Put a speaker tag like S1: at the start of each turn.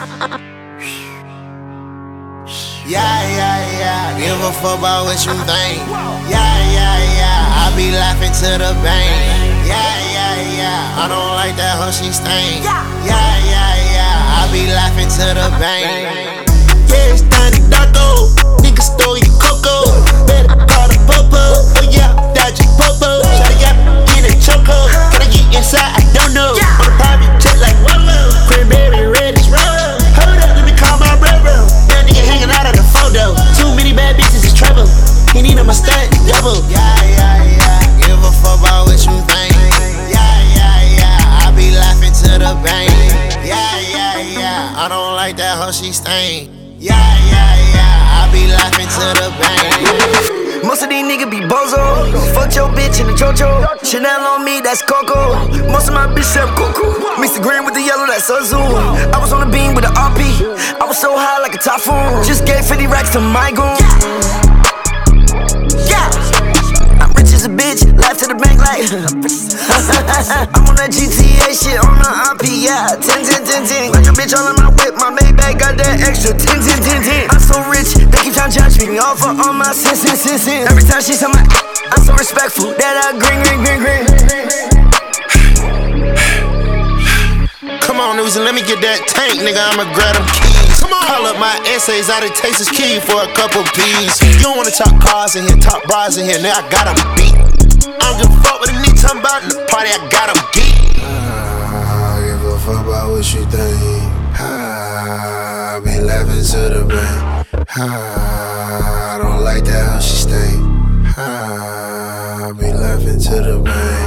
S1: Yeah. Give a fuck about what you think. Yeah. I be laughing to the bank. Yeah. I don't like that hoe, she stink. Yeah. I be laughing to the bank. Yeah, it's Donnie Darko. Nigga stole your cocoa. Better call the popo. Oh yeah, dodgy popo. Shawty got me in a choco. Can I get inside? I don't know. On a private jet like Wallow. Cranberry red is Rolo. Hold up, let me call my bro. Young nigga hanging out of the photo. Too many bad bitches is trouble. He need on my stunt double. Yeah. Give a fuck about what you think. Yeah. I be laughing to the bank. Yeah. I don't like that hoe, she stink. Yeah. I be laughing to the bank.
S2: Most of these niggas be bozo. Fuck your bitch in the chocho. Chanel on me, that's Coco. Most of my bitch have Coco. Mix the green with the yellow, that's Suzu. I was on the beam with the RP. I was so high like a typhoon. Just gave 50 racks to my goon. Yeah. I'm rich as a bitch, life to the bank like I'm on that GTA shit on the RP, yeah. 10. Like a bitch all in my whip, my Maybach got that extra 10. I'm so rich, they keep trying to judge me off for all my sins. Every time she tell my I'm so respectful that I green.
S1: Come on, Uzi, let me get that tank, nigga, I'ma grab them keys. Come on. Call up my essays out of Texas Key for a couple P's. You don't wanna talk cars in here, talk bras in here, nigga, I got them beat. I don't give a fuck what a nigga talking about in the party, I got them geek.
S3: I give a fuck about what you think. I be laughing to the bank. I don't like that how she stay. I be laughing to the bank.